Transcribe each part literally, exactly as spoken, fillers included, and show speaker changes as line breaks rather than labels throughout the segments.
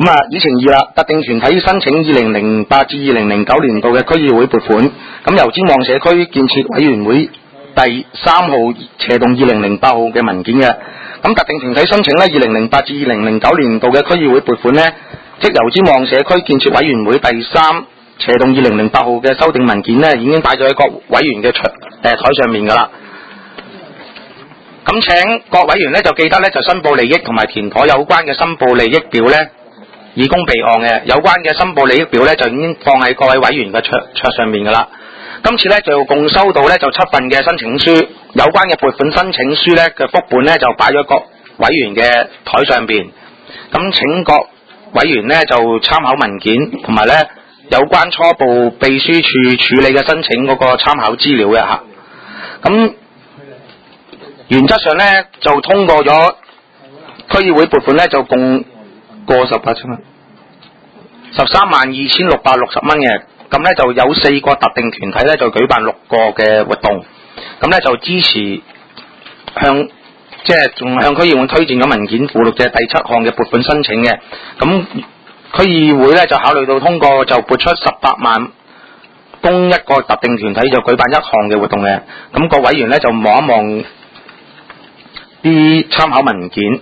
咁啊，以前二啦，特定團體申請二零零八至二零零九年度嘅區議會撥款，咁由尖旺社區建設委員會第三號斜動二零零八號嘅文件嘅。咁特定團體申請呢，二零零八至二零零九年度嘅區議會撥款呢，即由尖旺社區建設委員會第三斜動二零零八號嘅修訂文件呢，已經擺咗喺各委員嘅桌誒台上面噶啦。咁請各委員呢，就記得呢，就申報利益同埋填妥有關嘅申報利益表呢，以供備案嘅。有關嘅申報利益表呢，就已經放喺各位委員嘅桌桌上面噶啦。今次呢，就共收到呢，就七份嘅申請書，有關嘅撥款申請書呢嘅副本呢，就擺咗各委員嘅台上邊。咁請各委員呢，就參考文件同埋呢有關初步秘書處處理嘅申請嗰個參考資料嘅吓。咁原則上呢，就通過咗區議會撥款呢，就共過十八千蚊，十三萬二千六百六十蚊嘅。咁呢，就有四個特定團體呢，就舉辦六個嘅活動，咁呢，就支持向即係仲向區議會推薦咗文件附錄嘅第七項嘅撥款申請嘅。咁區議會呢，就考慮到通過就撥出十八萬供一個特定團體就舉辦一項嘅活動嘅。咁各委員呢，就望一望啲參考文件。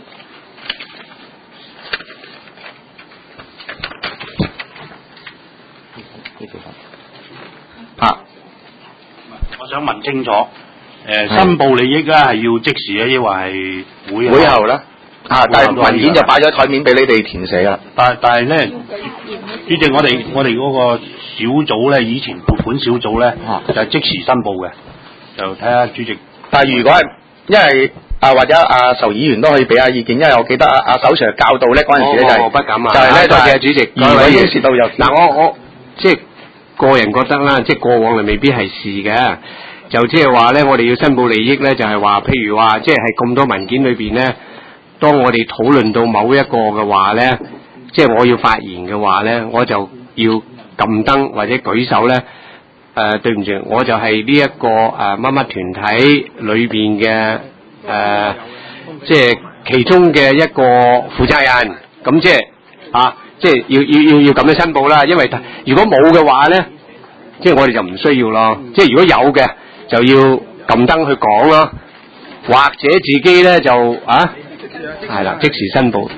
啊！
我想問清楚，誒、呃、申報利益咧係要即時咧，抑或係會
會後咧？啊，但係文件就擺咗台面俾你哋填寫啦。
但但係咧，主席，我哋我哋嗰個小組咧，以前撥款小組咧，啊、就係即時申報嘅，就睇下主席。
但係如果係因為啊或者阿仇議員都可以俾下意見，因為我記得阿阿手 Sir 教導咧嗰陣時咧就係、
我不敢啊，
就係咧
多謝主席。
如果牽涉到有
嗱，我我即係。個人覺得啦，即係過往就未必係事嘅，就即係話咧，我哋要申報利益咧，就係話，譬如話，即係喺咁多文件裏邊咧，當我哋討論到某一個嘅話咧，即係我要發言嘅話咧，我就要撳燈或者舉手咧，誒、呃，對唔住，我就係呢一個誒乜乜團體裏邊嘅誒，即係其中嘅一個負責人，咁即係啊。即係要要要要咁樣申報啦，因為如果冇嘅話咧，即係我哋就唔需要咯。即係如果有嘅，就要撳燈去講咯，或者自己咧就啊，係啦，即時申報。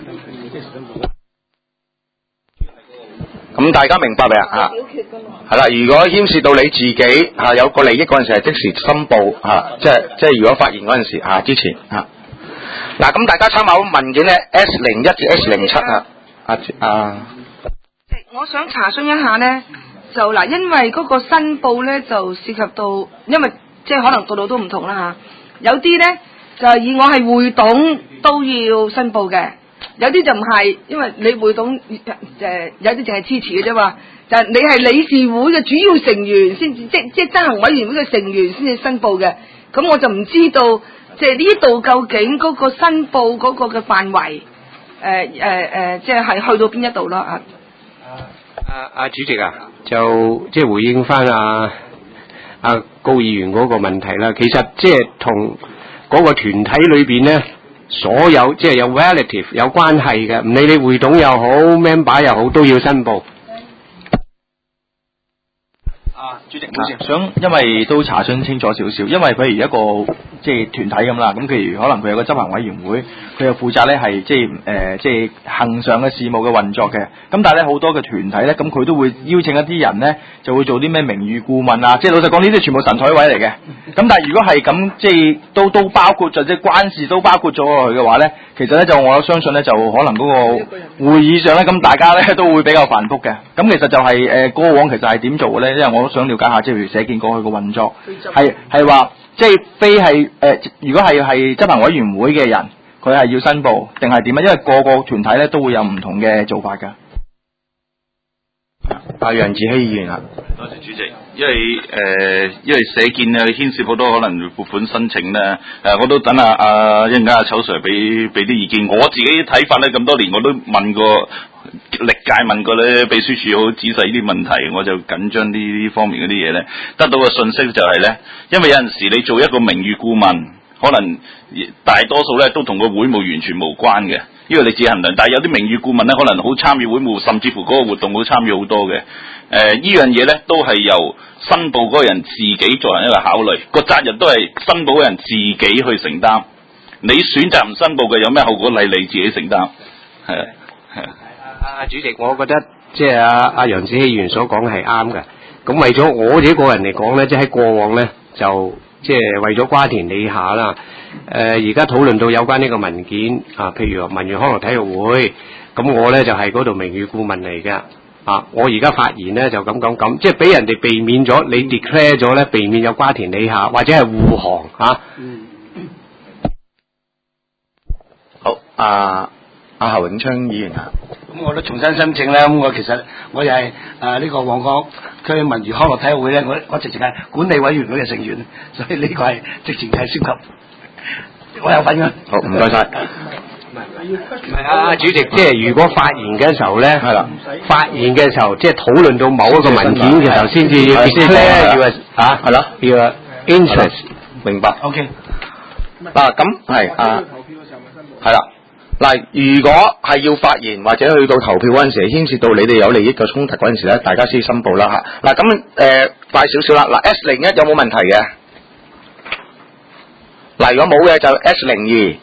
咁大家明白未啊？係啦，如果牽涉到你自己嚇有個利益嗰陣時，係即時申報嚇，即係即係如果發言嗰陣時嚇之前嚇。嗱，咁大家參考文件咧 S 零一至 S 零七啊。啊啊！
我想查詢一下呢，就嗱，因為嗰個申報呢，就涉及到，因為即係可能度度都唔同啦嚇。有啲呢，就以我係會董都要申報嘅，有啲就唔係，因為你會董誒、呃、有啲淨係支持嘅啫嘛，就係、你係理事會嘅主要成員先至，即即執行委員會嘅成員先至申報嘅。咁我就唔知道，即係呢度究竟嗰個申報嗰個嘅範圍。誒誒誒，即係去到邊一度咯啊！
阿阿主席啊，就即係回應翻阿阿高議員嗰個問題啦。其實即係同嗰個團體裏邊咧，所有即係有 relative 有關係嘅，唔理你會董又好 member 又好，都要申報。
啊，主席，唔好意思，想因為都查詢清楚少少，因為譬如一個即係團體咁啦，咁譬如可能佢有個執行委員會，佢又負責咧係即係誒即係恆常嘅事務嘅運作嘅，咁但係咧好多嘅團體咧，咁佢都會邀請一啲人咧，就會做啲咩名譽顧問啊，即係老實講呢啲全部神台位嚟嘅，咁但係如果係咁即係都都包括咗即係關事都包括咗佢嘅話咧，其實咧就我相信咧就可能嗰個會議上咧，咁大家咧都會比較繁複嘅，咁其實就係、是、誒、呃、過往其實係點做嘅咧？因為我都想了解下，即係譬如社建過去個運作係係話。即係非係誒、呃，如果係係執行委員會嘅人，佢係要申報定係點啊？因為個個團體咧都會有唔同嘅做法㗎。
阿楊志希議員啊，
多謝主席。因為誒、呃，因為社建啊牽涉好多可能撥款申請咧，誒、呃，我都等下阿一陣間阿丑 Sir 俾俾啲意見。我自己睇法咧，咁多年我都問過。歷屆問過咧，秘書處好仔細呢啲問題，我就緊張呢呢方面嗰啲嘢咧，得到嘅信息就係咧，因為有陣時你做一個名譽顧問，可能大多數咧都同個會務完全無關嘅。 呢個你自己衡量。但係有啲名譽顧問咧，可能好參與會務，甚至乎嗰個活動好參與好多嘅。誒、呃，呢樣嘢咧都係由申報嗰個人自己作為一個考慮，個責任都係申報嗰人自己去承擔。你選擇唔申報嘅，有咩後果係你自己承擔。係啊，係啊。
阿主席，我覺得即係阿阿楊子希議員所講係啱嘅。咁為咗我自己個人嚟講咧，即係喺過往咧就即係為咗瓜田李下啦。誒而家討論到有關呢個文件啊，譬如話文娛康樂體育會，咁我咧就係嗰度名譽顧問嚟嘅。啊，我而家發言咧就咁咁咁，即係俾人哋避免咗你 declare 咗咧，避免有瓜田李下或者係護航嚇。嗯。
好，阿阿侯永昌議員啊。
咁我都重新申請啦。咁我其實我又係誒呢個旺角區文娛康樂體育會咧，我我直情係管理委員會嘅成員，所以呢個係直情係涉及我有份㗎。
好，唔該晒。
唔係啊，主席，即係如果發言嘅時候咧，係啦，發言嘅時候即係討論到某一個文件嘅時候，先至要 declare 要啊，係咯，要 interest，
明白。
OK。
嗱，咁係啊，係啦。嗱，如果係要發言或者去到投票嗰陣時，牽涉到你哋有利益嘅衝突嗰陣時咧，大家先申報啦嚇。嗱，咁誒快少少啦。嗱 ，S 零一有冇問題嘅？嗱，如果冇嘅就 S 零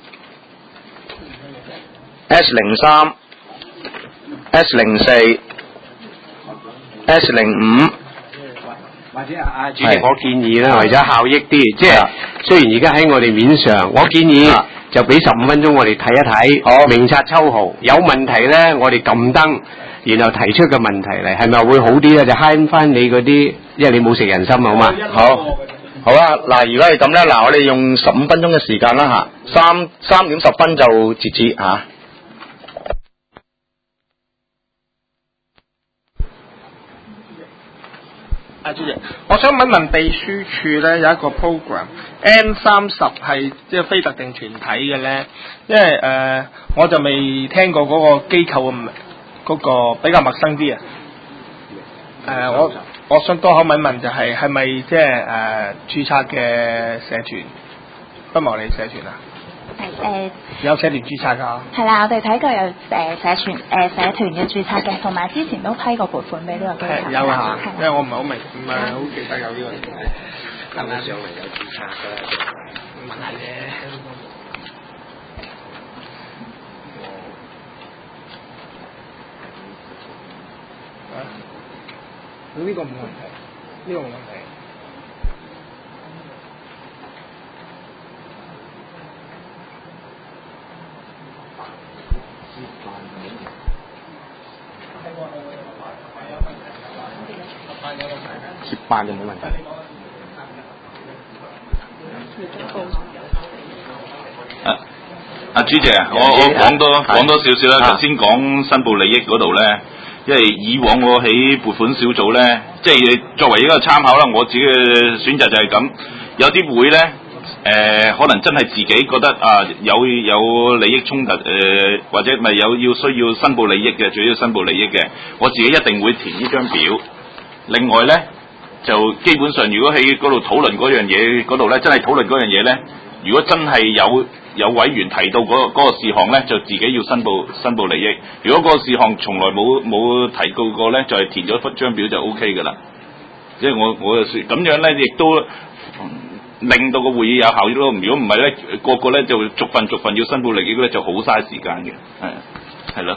二、S 零三、S 零四、S 零五。
或者阿阿主席，我建議咧，為咗效益啲，即係雖然而家喺我哋面上，我建議就俾十五分鐘我哋睇一睇，哦，明察秋毫，有問題咧，我哋撳燈，然後提出個問題嚟，係咪會好啲咧？就慳翻你嗰啲，因為你冇食人心，好嘛？
好，好啊！嗱，如果係咁咧，嗱，我哋用十五分鐘嘅時間啦嚇，三三點十分就截止嚇。
啊，主席，我想問問秘書處咧有一個 program N 三十係即係非特定團體嘅咧，因為誒、呃、我就未聽過嗰個機構嘅嗰個比較陌生啲啊。誒、呃，我我想多口問問就係係咪即係誒註冊嘅社團不牟利社團啊？
係誒、呃、
有社團註冊㗎？
係啦，我哋睇過有誒社團誒、呃、社團嘅註冊嘅，同埋之前都批過撥款俾呢個機構。
有啊，因為我唔係好明，唔係好記得有呢個。
咁樣上嚟有註冊㗎，
問下啫。啊，咁呢個冇問題，呢個冇問題。
接辦就冇問題。
啊，阿主席啊，我我講多講多少少啦。頭先講申報利益嗰度咧，因為以往我喺撥款小組咧，即係作為一個參考啦，我自己嘅選擇就係咁。有啲會咧，誒、呃、可能真係自己覺得啊有有利益衝突，誒、呃、或者咪有要需要申報利益嘅，最要申報利益嘅，我自己一定會填呢張表。另外咧，就基本上如果喺嗰度討論嗰樣嘢嗰度咧，真係討論嗰樣嘢咧，如果真係有有委員提到嗰、嗰個嗰個事項咧，就自己要申報申報利益。如果嗰個事項從來冇冇提到過咧，就係、是、填咗張表就 O K 㗎啦。即係我我就説咁樣咧，亦都令到個會議有效益咯。如果唔係咧，個個咧就逐份逐份要申報利益咧，就好嘥時間嘅。係係咯。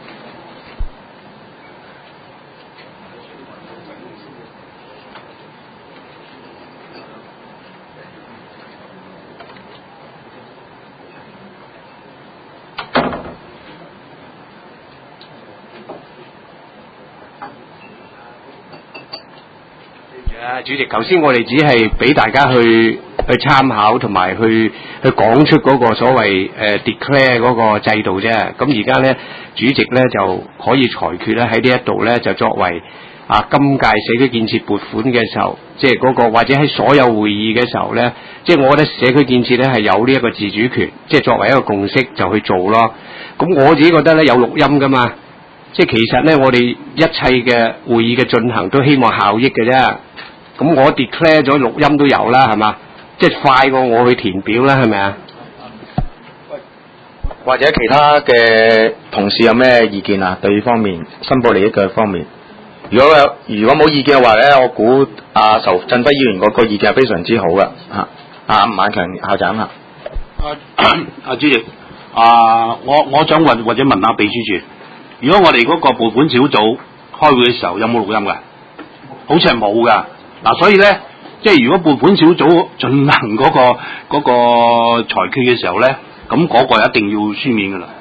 啊，主席，頭先我哋只係俾大家去去參考同埋去去講出嗰個所謂誒、呃、declare 嗰個制度啫。咁而家咧，主席咧就可以裁決咧喺呢一度咧就作為啊今屆社區建設撥款嘅時候，即係嗰個或者喺所有會議嘅時候咧，即係我覺得社區建設咧係有呢一個自主權，即係作為一個共識就去做咯。咁我自己覺得咧有錄音㗎嘛，即係其實咧我哋一切嘅會議嘅進行都希望效益嘅啫。咁我 declare 咗錄音都有啦，係嘛？即係快過我去填表啦，係咪啊？
喂或者其他嘅同事有咩意見啊？對呢方面申報利益嘅方面，如果有如果冇意見嘅話咧，我估阿仇振輝議員嗰個意見係非常之好嘅嚇。阿吳萬強校長啊，
阿主席，啊，我我想問或者問下秘書處，如果我哋嗰個撥款小組開會嘅時候有冇錄音㗎？好似係冇㗎。嗱、啊，所以咧，即係如果撥款小組進行嗰、嗰個嗰、嗰個裁決嘅時候咧，咁嗰個一定要書面㗎啦。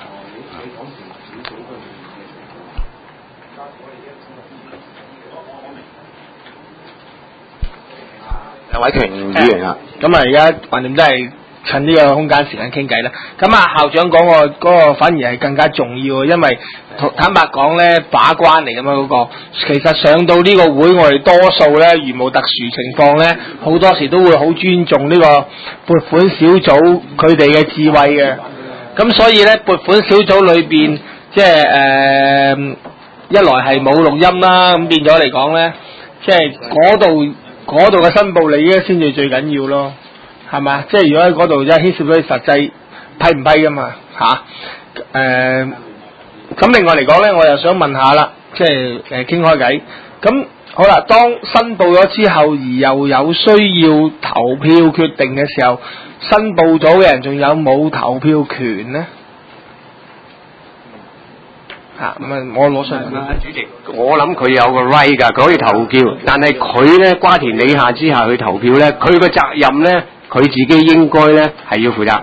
梁偉權議員啊，
咁啊，而家橫掂都係趁呢個空間時間傾偈啦。咁啊，校長講個嗰個反而係更加重要，因為坦白講咧，把關嚟㗎嘛嗰個。其實上到呢個會，我哋多數咧，如無特殊情況咧，好多時都會好尊重呢個撥款小組佢哋嘅智慧嘅。咁所以咧，撥款小組裏邊，即係誒、呃，一來係冇錄音啦，咁變咗嚟講咧，即係嗰度。嗰度嘅申報利益先至最緊要咯，係嘛？即係如果喺嗰度一牽涉到實際批唔批噶嘛嚇？誒、啊，咁另外嚟講咧，我又想問下啦，即係誒傾開偈。咁好啦，當申報咗之後，而又有需要投票決定嘅時候，申報咗嘅人仲有冇投票權咧？啊，咁啊，我攞上嚟啦，
主席，我諗佢有個 right 㗎，佢可以投票，但係佢咧瓜田李下之下去投票咧，佢個責任咧，佢自己應該咧係要負責。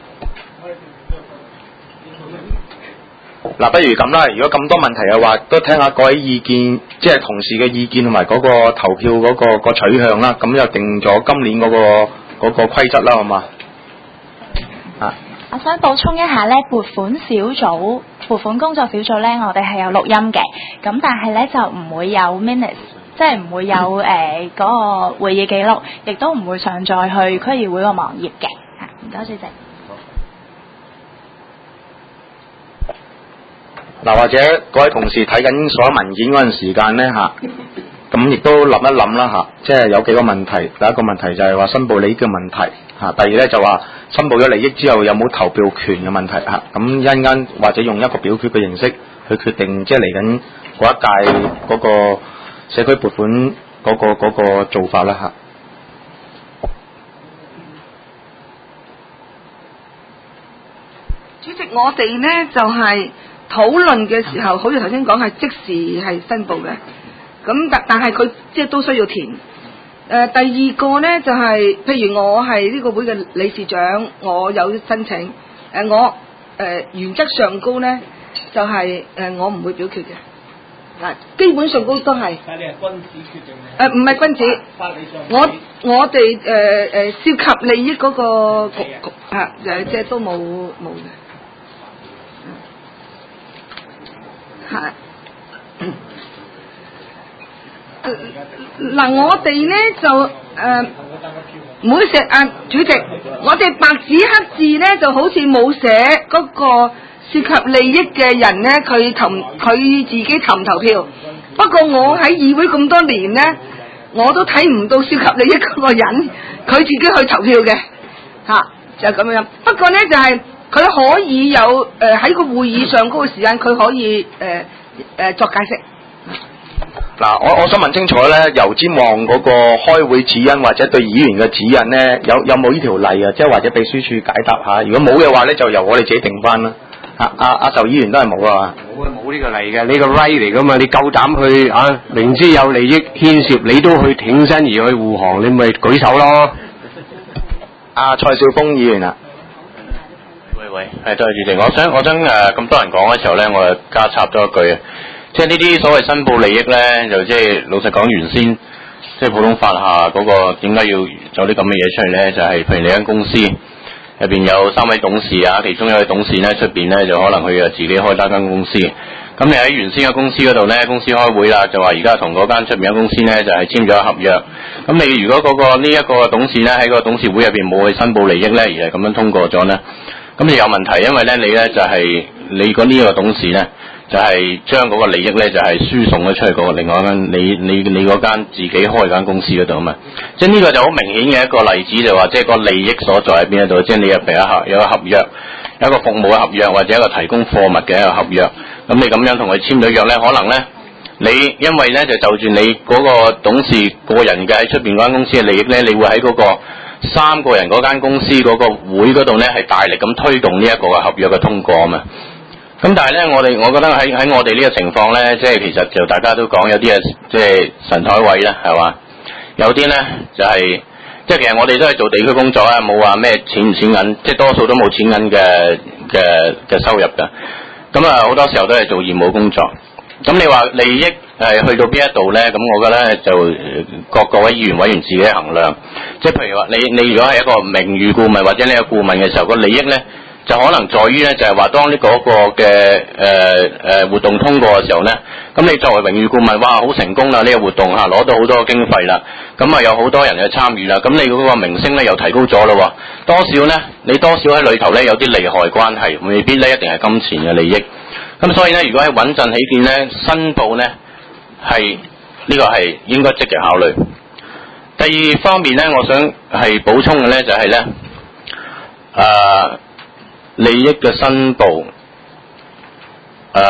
嗱，不如咁啦，如果咁多問題嘅話，都聽下各位意見，即係同事嘅意見同埋嗰個投票嗰、嗰個、嗰個取向啦，咁又定咗今年嗰、嗰個嗰、嗰個規則啦，好嘛？啊。
我想補充一下咧，撥款小組、撥款工作小組咧，我哋係有錄音嘅，咁但係咧就唔會有 minutes， 即係唔會有誒嗰、呃那個會議記錄，亦都唔會上載去區議會個網頁嘅。嚇，唔該，主席。
嗱，或者各位同事睇緊所有文件嗰陣時間咧嚇，咁亦都諗一諗啦嚇，即係有幾個問題。第一個問題就係話申報利益嘅問題嚇，第二咧就話申報咗利益之後有冇投票權嘅問題嚇，咁一陣間或者用一個表決嘅形式去決定，即係嚟緊嗰一屆嗰個社區撥款嗰個嗰個做法啦嚇。
主席，我哋呢就係討論嘅時候，好似頭先講係即時係申報嘅，咁但但係佢即係都需要填。誒、呃、第二個呢就係、是，譬如我係呢個會嘅理事長，我有申請，誒、呃、我誒、呃、原則上高呢就係、是、誒、呃、我唔會表決嘅，嗱基本上高都係。
但係你係君子決定嘅。誒
唔係君子，
法理上
我我哋誒誒涉及利益嗰、那個局局啊誒即係都冇冇嘅。係，嗱、呃、我哋咧就誒，唔好意思啊，主席，我哋白紙黑字咧就好似冇寫嗰個涉及利益嘅人咧，佢投佢自己投唔投票。不過我喺議會咁多年咧，我都睇唔到涉及利益嗰個人，佢自己去投票嘅，嚇、啊、就係、是、咁樣。不過咧就係、是。佢可以有誒喺個會議上嗰個時間，佢可以誒誒、呃呃、作解釋。
嗱，我我想問清楚咧，油尖旺嗰個開會指引或者對議員嘅指引咧，有有冇呢條例啊？即係或者秘書處解答下。如果冇嘅話咧，就由我哋自己定翻啦。啊啊阿仇議員都係冇啊。
冇啊，冇呢個例嘅，你個 right 嚟噶嘛？你夠膽去啊？明知有利益牽涉，你都去挺身而去護航，你咪舉手咯。
阿、啊、蔡少峰議員啊。
喂，係多謝主席。我想我想誒咁、呃、多人講嘅時候咧，我就加插咗一句啊，即係呢啲所謂申報利益咧，就即係老實講，原先即係普通法下嗰、那個點解要做啲咁嘅嘢出嚟咧？就係、是、譬如你間公司入邊有三位董事啊，其中一位董事咧出邊咧就可能佢啊自己開單間公司，咁你喺原先嘅公司嗰度咧，公司開會啦，就話而家同嗰間出邊嘅公司咧就係、是、簽咗合約，咁你如果嗰、那個呢一、這個董事咧喺個董事會入邊冇去申報利益咧，而係咁樣通過咗咧？咁你有問題，因為咧你咧就係、是、你嗰呢個董事咧，就係、是、將嗰個利益咧就係、是、輸送咗出去嗰個另外一間你你你嗰間自己開間公司嗰度啊嘛。即係呢個就好明顯嘅一個例子，就話即係個利益所在喺邊一度，即係你入邊有合有個合約， 一個服務嘅合約或者一個提供貨物嘅一個合約，咁你咁樣同佢簽咗約咧，可能咧你因為咧就就住你嗰個董事個人嘅喺出邊嗰間公司嘅利益咧，你會喺嗰個三個人嗰間公司嗰個會嗰度咧係大力咁推動呢一個嘅合約嘅通過啊嘛。咁但係咧，我哋我覺得喺喺我哋呢個情況咧，即係其實就大家都講有啲係即係神台位啦，係嘛？有啲咧就係、是、即係其實我哋都係做地區工作啊，冇話咩錢唔錢銀，即係多數都冇錢銀嘅嘅嘅收入㗎。咁啊好多時候都係做業務工作。咁你話利益係去到邊一度咧？咁我覺得就各個位議員委員自己衡量。即係譬如話你你如果係一個名譽顧問或者你係顧問嘅時候，個利益咧。就可能在於咧，就係話當呢嗰個嘅誒誒活動通過嘅時候咧，咁你作為榮譽顧問，哇好成功啦！呢個活動嚇攞到好多經費啦，咁啊有好多人去參與啦，咁你嗰個名聲咧又提高咗咯，多少咧？你多少喺裏頭咧有啲利害關係，未必咧一定係金錢嘅利益。咁所以咧，如果係穩陣起見咧，申報咧係呢個係應該積極考慮。第二方面咧，我想係補充嘅咧就係咧，誒。利益嘅申報，誒、呃，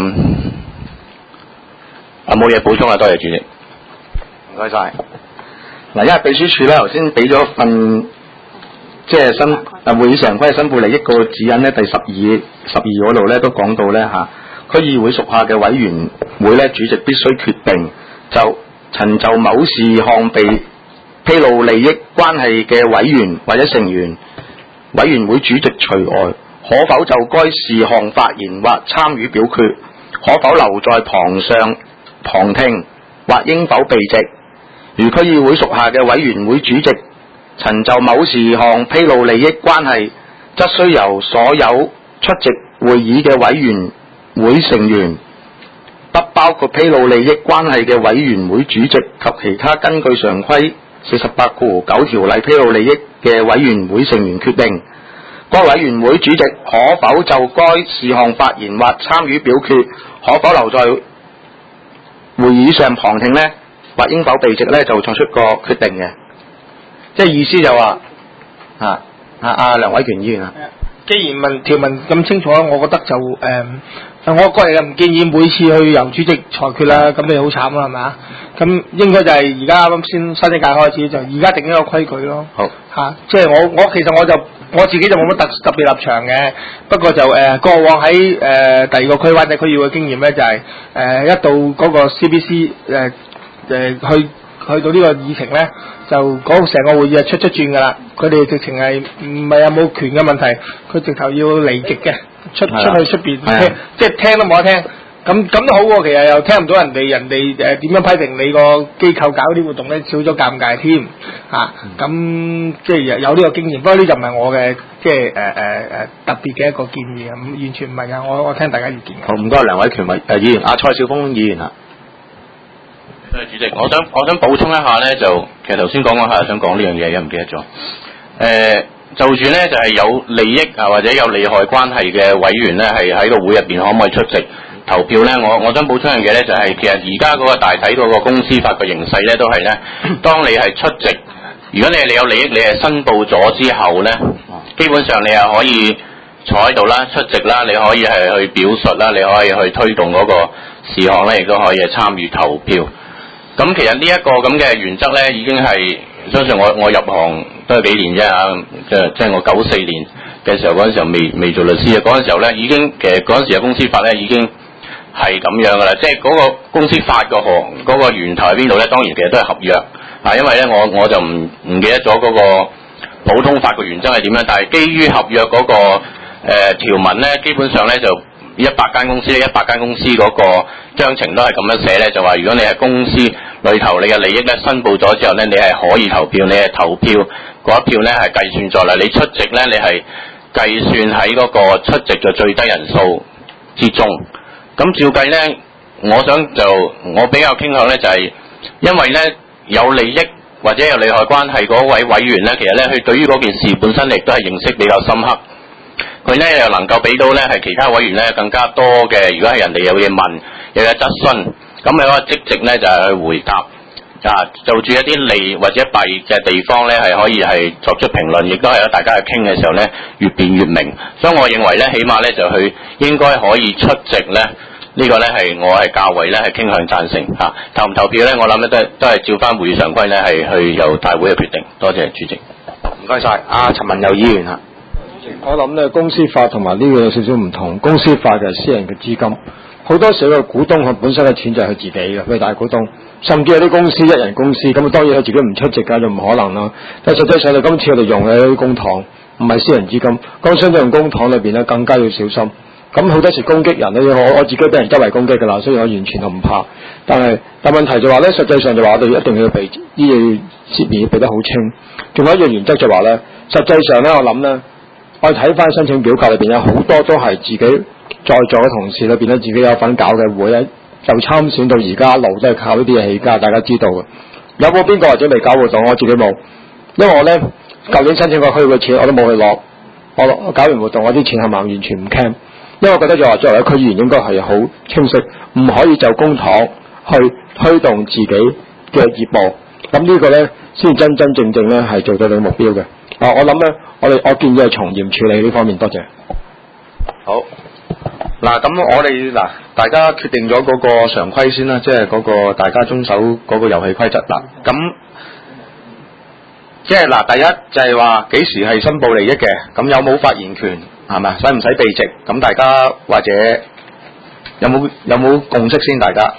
啊冇嘢補充啊，多謝主席，
唔該晒。嗱，因為秘書處咧頭先俾咗份即係申啊會議常規申報利益個指引咧，第十二十二嗰度咧都講到咧嚇，區議會屬下嘅委員會咧主席必須決定就曾就某事項被披露利益關係嘅委員或者成員。委員會主席除外，可否就該事項發言或參與表決？可否留在旁上旁聽，或應否避席？如區議會屬下嘅委員會主席曾就某事項披露利益關係，則須由所有出席會議嘅委員會成員，不包括披露利益關係嘅委員會主席及其他根據常規四十八條九條例披露利益嘅委員會成員決定，該委員會主席可否就該事項發言或參與表決，可否留在會議上旁聽呢？或應否避席呢？就作出個決定嘅。即係意思就話啊啊啊梁偉權議員啊，
既然問條文咁清楚，我覺得就誒、呃，我個人又唔建議每次去由主席裁決啦，咁你好慘啦，係咪？咁應該就係而家啱啱先新一屆開始，就而家定一個規矩咯。好嚇、啊，即係我我其實我就我自己就冇乜特特別立場嘅，不過就誒、呃、過往喺誒、呃、第二個區灣地區議會嘅經驗咧，就係、是、誒、呃、一到嗰個 C B C 誒、呃、誒、呃、去去到呢個議程咧。就嗰成個會議係出出轉㗎啦，佢哋直情係唔係有冇權嘅問題，佢直頭要離席嘅，出出去出邊聽，即係聽都冇得聽。咁咁都好喎，其實又聽唔到人哋人哋誒點樣批評你個機構搞啲活動咧，少咗尷尬添嚇。咁、嗯啊、即係有呢個經驗，不過呢就唔係我嘅即係誒誒誒特別嘅一個建議啊，咁完全唔係㗎。我我聽大家意見。
好，唔該梁偉權委誒議員，阿、啊、蔡少峰議員啊。
主席，我想我想補充一下咧，就其實頭先講講下，想講呢樣嘢，又唔記得咗。誒、呃，就住咧就係、是、有利益啊或者有利害關係嘅委員咧，係喺個會入邊可唔可以出席投票咧？我我想補充一樣嘢咧，就係、是、其實而家嗰個大體嗰個公司法嘅形勢咧，都係咧，當你係出席，如果你係你有利益，你係申報咗之後咧，基本上你係可以坐喺度啦、出席啦，你可以係去表述啦，你可以去推動嗰個事項咧，亦都可以係參與投票。咁其實呢一個咁嘅原則咧，已經係相信我我入行都係幾年啫嚇，即係即係我九四年嘅時候嗰陣時候未未做律師啊，嗰陣時候咧已經其實嗰陣時嘅公司法咧已經係咁樣噶啦，即係嗰個公司法個河嗰個源頭喺邊度咧？當然其實都係合約啊，因為咧我我就唔唔記得咗嗰個普通法嘅原則係點樣，但係基於合約嗰個誒條文咧，基本上咧就一百間公司咧，一百間公司嗰個章程都係咁樣寫咧，就話如果你係公司裏頭你嘅利益咧申報咗之後咧，你係可以投票，你係投票嗰一票咧係計算在內，你出席咧你係計算喺嗰個出席嘅最低人數之中。咁照計咧，我想就我比較傾向咧就係、是，因為咧有利益或者有利害關係嗰位委員咧，其實咧佢對於嗰件事本身亦都係認識比較深刻。佢咧又能夠俾到咧係其他委員咧更加多嘅，如果係人哋有嘢問，有嘢質詢，咁你可以積極咧就係去回答。 啊，就住一啲利或者弊嘅地方咧，係可以係作出評論，亦都係咧大家去傾嘅時候咧，越辯越明。所以我認為咧，起碼咧就佢應該可以出席咧，呢、這個咧係我係較為咧係傾向贊成嚇、啊。投唔投票咧，我諗咧都係都係照翻會議常規咧係去由大會去決定。多謝主席。
唔該晒，阿陳文友議員嚇。
我諗咧公司法同埋呢個有少少唔同，公司法就係私人嘅資金。好多時候嘅股東佢本身嘅錢就係佢自己嘅，佢大股東，甚至有啲公司一人公司，咁啊當然佢自己唔出席㗎，就唔可能啦。但實際上，你今次我哋用嘅啲公帑，唔係私人資金，咁相對用公帑裏邊咧更加要小心。咁好多時攻擊人咧，我我自己俾人周圍攻擊㗎啦，所以我完全就唔怕。但係但問題就話咧，實際上就話我哋一定要避呢嘢，切面要避得好清。仲有一樣原則就話咧，實際上咧，我諗咧，我哋睇翻申請表格裏邊有好多都係自己。在座嘅同事裏邊咧，自己有份搞嘅會咧，就參選到而家一路都係靠呢啲嘢起家，大家知道嘅。有冇邊個或者未搞活動？我自己冇，因為我咧舊年申請過區嘅錢我都冇去攞，我我搞完活動我啲錢係咪完全唔 can？ 因為我覺得就話作為一區議員應該係好清晰，唔可以就公帑去推動自己嘅業務。咁呢個咧先真真正正咧係做到你目標嘅。啊，我諗咧，我哋我建議係從嚴處理呢方面。多謝。
好。嗱，咁我哋嗱，大家決定咗嗰個常規先啦，即係嗰個大家遵守嗰個遊戲規則。嗱，咁即係嗱，第一就係話幾時係申報利益嘅，咁有冇發言權係咪？使唔使避席？咁大家或者有冇有冇共識先？大家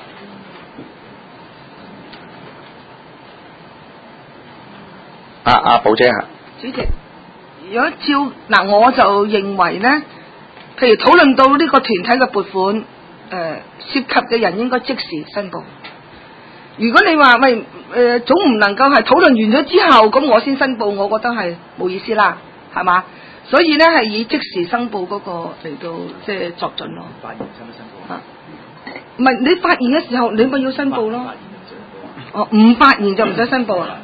啊啊，寶姐啊，
主席，如果照嗱，我就認為咧。譬如討論到呢個團體嘅撥款，誒、呃、涉及嘅人應該即時申報。如果你話喂誒總唔能夠係討論完咗之後，咁我先申報，我覺得係冇意思啦，係嘛？所以咧係以即時申報嗰個嚟到即係作準咯。發言申唔申報啊？唔係你發言嘅時候，你咪要申報咯。哦，唔發言就唔使申報啦。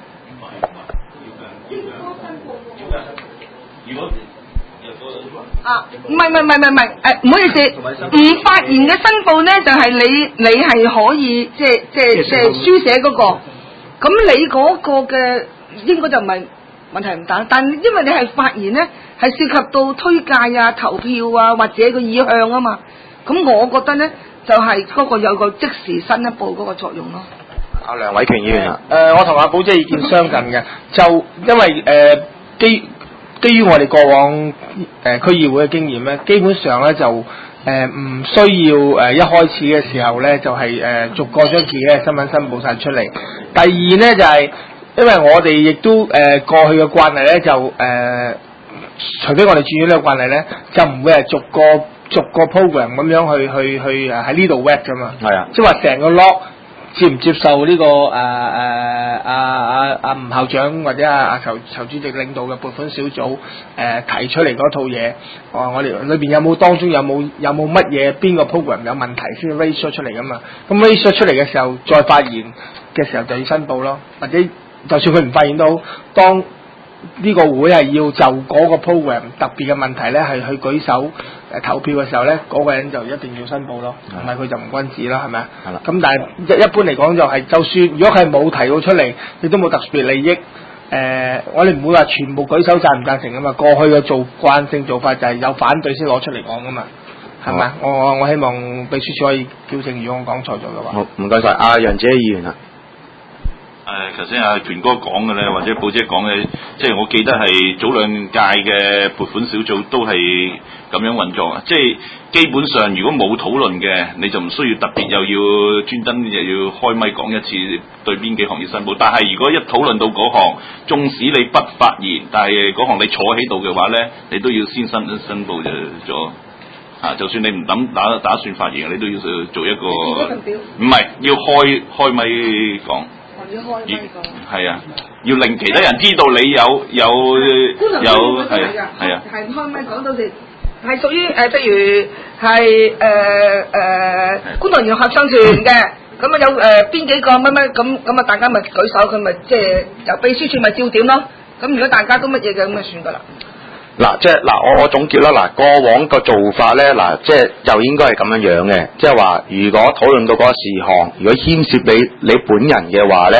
如果啊，唔係唔係唔係唔係，誒唔好意思，唔發言嘅申報咧就係、是、你你係可以即係即係即係書寫嗰、那個，咁你嗰個嘅應該就唔係問題唔大，但因為你係發言咧係涉及到推介啊、投票啊或者個意向啊嘛，咁我覺得咧就係、是、嗰個有個即時申一報嗰個作用咯。
阿梁偉權議員啊，
誒、呃、我同阿寶姐意見相近嘅，就因為誒、呃、基。基於我哋過往誒、呃、區議會嘅經驗咧，基本上咧就誒唔、呃、需要誒、呃、一開始嘅時候咧就係、是、誒、呃、逐個將自己嘅身份申報晒出嚟。第二咧就係、是、因為我哋亦都誒、呃、過去嘅慣例咧就誒、呃，除非我哋轉咗呢個慣例咧，就唔會係逐個逐個 program 咁樣去去去誒喺呢度 work 噶嘛。係啊，即係話成個 lock。接唔接受呢、這個誒誒阿阿阿吳校長或者阿阿籌籌主席領導嘅撥款小組誒、呃、提出嚟嗰套嘢，我我哋裏邊有冇當中有冇有冇乜嘢邊個 program 有問題先 raise 出嚟噶嘛？咁 raise 出嚟嘅時候再發言嘅時候就要申報咯，或者就算佢唔發言都好，當呢個會係要就嗰個 program 特別嘅問題咧，係去舉手誒投票嘅時候咧，嗰、那個人就一定要申報咯，唔係佢就唔君子啦，係咪啊？係啦。咁但係一一般嚟講就係、是，就算如果佢係冇提到出嚟，亦都冇特別利益，誒、呃，我哋唔會話全部舉手贊唔贊成噶嘛。過去嘅做慣性做法就係有反對先攞出嚟講噶嘛，係咪啊？我我我希望秘書處可以矯正，如果我講錯咗嘅話。
好，唔該晒，阿楊姐議員啊。
誒，頭先阿權哥講嘅咧，或者寶姐講嘅，即係我記得係早兩屆嘅撥款小組都係咁樣運作啊！即係基本上，如果冇討論嘅，你就唔需要特別又要專登又要開咪講一次對邊幾行業申報。但係如果一討論到嗰行，縱使你不發言，但係嗰行你坐喺度嘅話咧，你都要先申申報就咗。啊，就算你唔諗打打算發言，你都要做一個，唔係要開開咪講。要開咪講，係啊，要令其他人知道你有有有係係啊，係開咪講到時係屬於誒，譬如係誒誒觀塘園合唱團嘅，咁啊有誒邊幾個乜乜咁咁啊，大家咪舉手，佢咪即係由秘書處咪照點咯。咁如果大家都乜嘢嘅咁就算噶啦。
嗱，即係嗱，我我總結啦，嗱，過往個做法咧，嗱，即係就應該係咁樣樣嘅，即係話，如果討論到嗰個事項，如果牽涉你你本人嘅話咧，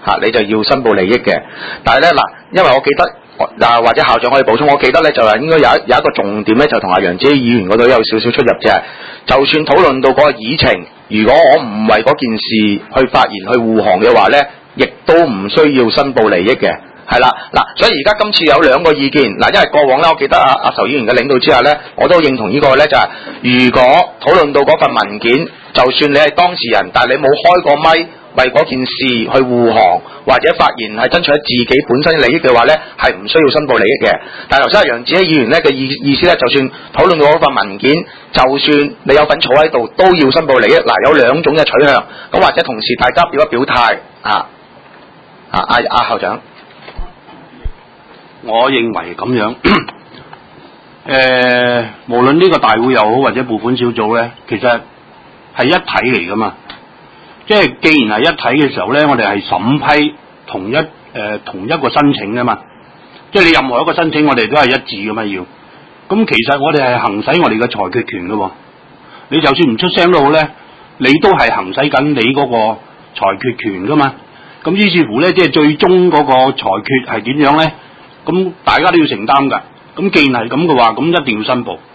嚇，你就要申報利益嘅。但係咧嗱，因為我記得。啊，或者校長可以補充，我記得咧就係應該有一有一個重點咧，就同阿楊子希議員嗰度有少少出入啫。就算討論到嗰個議程，如果我唔為嗰件事去發言去護航嘅話咧，亦都唔需要申報利益嘅，係啦嗱。所以而家今次有兩個意見嗱，因為過往咧，我記得阿阿仇議員嘅領導之下咧，我都認同呢個咧就係、是，如果討論到嗰份文件，就算你係當事人，但係你冇開過咪。為嗰件事去護航或者發言係爭取自己本身利益嘅話咧，係唔需要申報利益嘅。但係頭先阿楊子希議員咧嘅意意思咧，就算討論到嗰份文件，就算你有份坐喺度，都要申報利益。嗱，有兩種嘅取向，咁或者同時大家表一表態啊啊阿阿校長，
我認為咁樣，誒、呃，無論呢個大會又好或者撥款小組咧，其實係一體嚟噶嘛。即係既然係一體嘅時候咧，我哋係審批同一誒、呃、同一個申請噶嘛。即係你任何一個申請，我哋都係一致噶嘛要。咁其實我哋係行使我哋嘅裁決權噶喎。你就算唔出聲都好咧，你都係行使緊你嗰個裁決權噶嘛。咁於是乎咧，即係最終嗰個裁決係點樣咧？咁大家都要承擔㗎。咁既然係咁嘅話，咁一定要申報。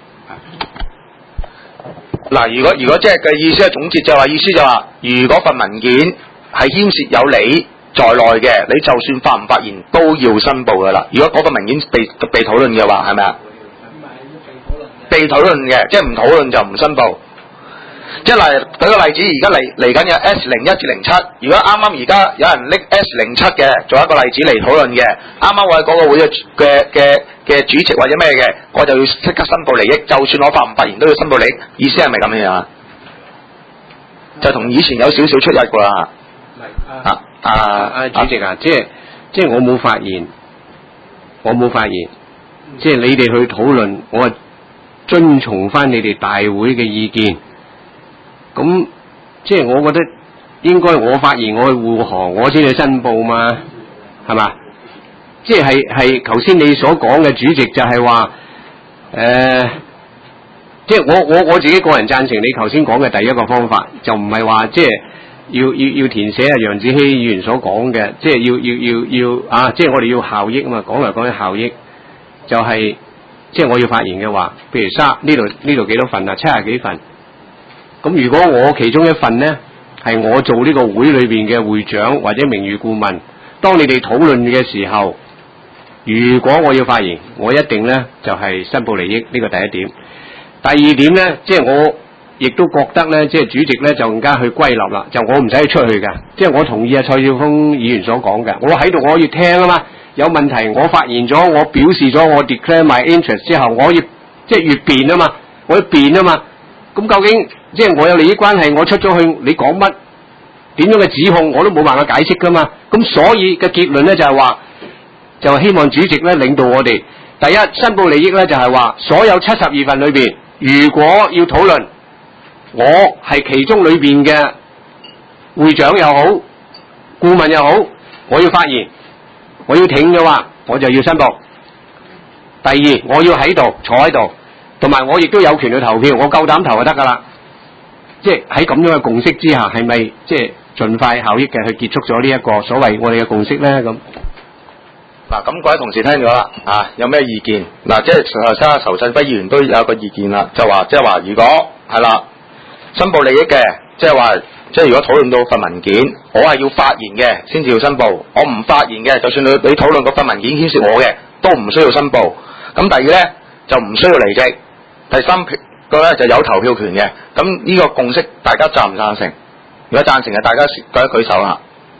嗱，如果如果即係嘅意思係總結就話意思就話，如果份文件係牽涉有你在內嘅，你就算發唔發言都要申報噶啦。如果嗰個文件被被討論嘅話，係咪啊？被討論嘅，即係唔討論就唔申報。即係例舉個例子，而家嚟嚟緊嘅 S 零一至零七，如果啱啱而家有人拎 S 零七嘅做一個例子嚟討論嘅，啱啱我喺嗰個會嘅嘅嘅嘅主席或者咩嘅，我就要即刻申報利益，就算我發唔發言都要申報利益，意思係咪咁樣啊？就同以前有少少出入㗎啦。啊啊
啊！主席啊，即係即係我冇發言，我冇發言，即係你哋去討論，我遵從翻你哋大會嘅意見。咁即係我覺得應該我發言，我去護航，我先去申報嘛，係嘛？即係係頭先你所講嘅主席就係話，誒、呃，即係我我我自己個人贊成你頭先講嘅第一個方法，就唔係話即係要要要填寫阿楊子希議員所講嘅，即係要要要要啊！即係我哋要效益啊嘛，講嚟講去效益，就係、是、即係我要發言嘅話，譬如三呢度呢度幾多份啊？七十幾份。咁如果我其中一份呢，係我做呢個會裏邊嘅會長或者名譽顧問，當你哋討論嘅時候，如果我要發言，我一定呢就係、是、申報利益，呢、這個第一點。第二點呢，即係我亦都覺得呢，即係主席呢就更加去歸納啦，就我唔使出去㗎，即係我同意阿蔡少峰議員所講嘅，我喺度我要聽啊嘛，有問題我發言咗，我表示咗我 declare my interest 之後，我要即係越辯啊嘛，我要辯啊嘛，咁究竟？即係我有利益關係，我出咗去，你講乜點樣嘅指控，我都冇辦法解釋噶嘛。咁所以嘅結論咧就係話，就希望主席咧領導我哋。第一，申報利益咧就係話，所有七十二份裏邊，如果要討論，我係其中裏邊嘅會長又好，顧問又好，我要發言，我要挺嘅話，我就要申報。第二，我要喺度坐喺度，同埋我亦都有權去投票，我夠膽投就得噶啦。即係喺咁樣嘅共識之下，係咪即係盡快效益嘅去結束咗呢一個所謂我哋嘅共識咧？咁
嗱，咁各位同事聽咗啦，啊，有咩意見？嗱，即係頭先阿仇振輝議員都有一個意見啦，就話即係話，如果係啦，申報利益嘅，即係話，即係如果討論到份文件，我係要發言嘅，先至要申報；我唔發言嘅，就算你你討論嗰份文件牽涉我嘅，都唔需要申報。咁第二咧就唔需要離席。第三個咧就有投票權嘅。咁呢個共識大家贊唔贊成？如果贊成嘅，大家舉一舉手啦。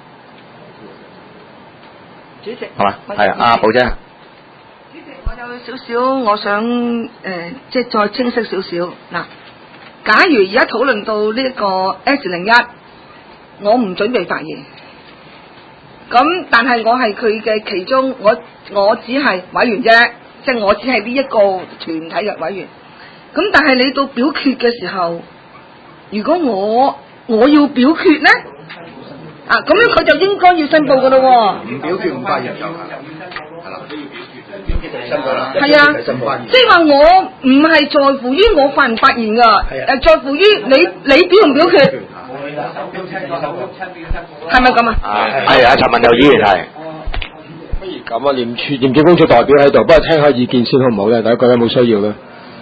主席，
係嘛？係啊，阿寶姐。
主席，我有少少，我想誒、呃，即係再清晰少少。嗱，假如而家討論到呢一個 S 零一，我唔準備發言。咁，但係我係佢嘅其中，我我只係委員啫，即係我只係呢一個團體嘅委員。咁但係你到表決嘅時候，如果我我要表決咧，啊咁樣佢就應該要申報噶咯喎。唔表決唔發言就係啦，都要表決，表決就申報啦。係啊，即係話我唔係在乎於我發唔發言噶，誒在乎於你你表唔表決。 係咪咁啊？
係啊，陳文佑議員係。
不如咁啊，廉署廉政公署代表喺度，不過聽下意見先好唔好咧？大家覺得有冇需要咧？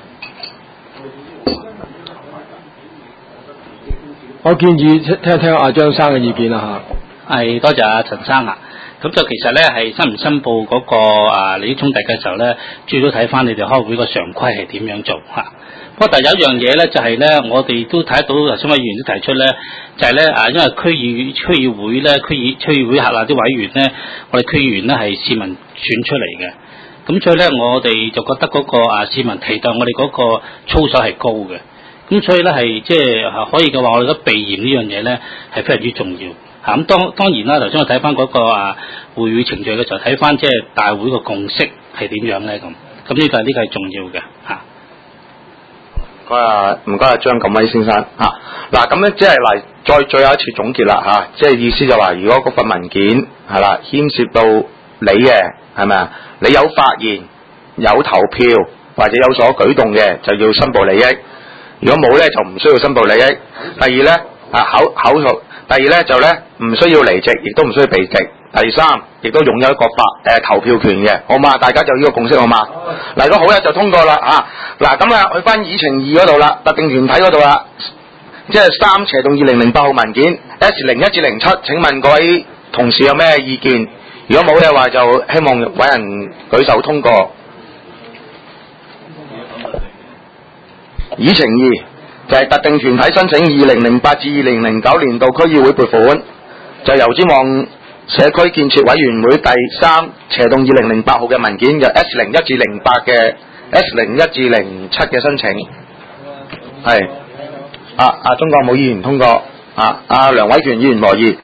我建議聽聽聽阿張生嘅意見啦嚇。
係多謝阿陳生啊。咁就其實咧係申唔申報嗰、那個啊利益衝突嘅時候咧，主要都睇翻你哋開會個常規係點樣做嚇。不過但係有一樣嘢咧，就係、是、咧，我哋都睇得到，頭先委員都提出咧，就係、是、咧啊，因為區議區議會咧，區議區議會轄下啲委員咧，我哋區議員咧係市民選出嚟嘅，咁所以咧我哋就覺得嗰個啊市民期待我哋嗰個操守係高嘅，咁所以咧係即係可以嘅話，我哋覺得避嫌呢樣嘢咧係非常之重要。嚇咁當當然啦，頭先我睇翻嗰個啊會議程序嘅時候，睇翻即係大會個共識係點樣咧咁，咁呢個呢個係重要嘅嚇。
唔該啊，唔該啊張錦威先生嚇。嗱咁咧即係嚟再最後一次總結啦嚇，即係意思就話，如果嗰份文件係啦牽涉到你嘅係咪啊？你有發言、有投票或者有所舉動嘅，就要申報利益。如果冇咧，就唔需要申報利益。第二咧啊口口述。第二咧就咧唔需要離席，亦都唔需要避席。第三，亦都擁有一個法誒、呃、投票權嘅，好嘛？大家就呢個共識好嘛？嗱，如果好咧就通過啦嚇。嗱咁啊，去翻議程二嗰度啦，特定團體嗰度啦，即係三斜動二零零八號文件 S 零一至零七。請問各位同事有咩意見？如果冇嘅話，就希望委人舉手通過。議程二。就係特定團體申請二零零八至二零零九年度區議會撥款，就由尖旺社區建設委員會第三斜動二零零八號嘅文件，就 S 零一至零八嘅 S 零一至零七嘅申請，係啊啊中國冇議員通過，啊啊梁偉權議員和議。